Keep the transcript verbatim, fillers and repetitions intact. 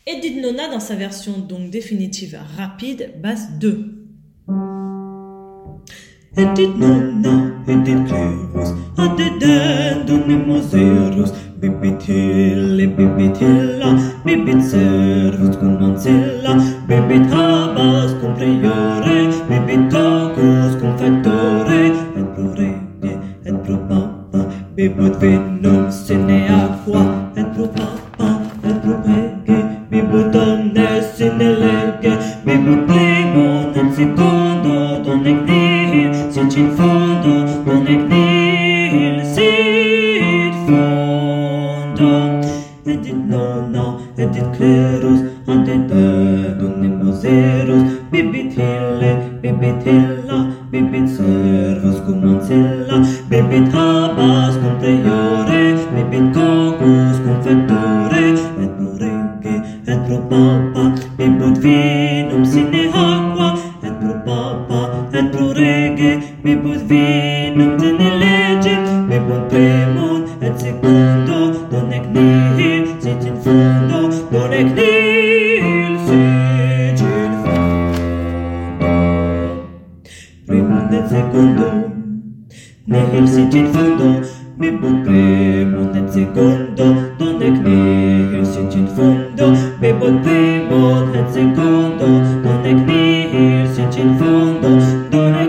Et dit nona dans sa version donc définitive rapide, basse deux. Edit nonna, edit clerus, adedendum nemoserus, bibit ille, bibit illa, bibit servus cum mancilla, bibit habas cum priore, bibit cocus cum factore, et pro rege, et pro papa, bibut vinum sine aqua, et pro papa, et pro rege, bibut omnes sine lege, bibut primum et secundo, donec nihil, sit in fondo, donec nihil, sit fondo. Edit nonna, edit clerus, adedendum nemoserus, bibit ille, bibit illa, bibit servus cum mancilla, bibit habas cum priore, bibit cocus cum factore, et pro rege, et pro papa, bibut vinum sine aqua, et pro papa, et pro rege, bibut vinum sine lege, bibut primum et secundo, donec nihil, sit in fondo, donec nihil, sit in fondo. Primum et secundo, nihil sit in fondo, bibut primum et secundo, donec nihil, sit in fondo, bibut primum et secundo, donec nihil, sit in fondo, donec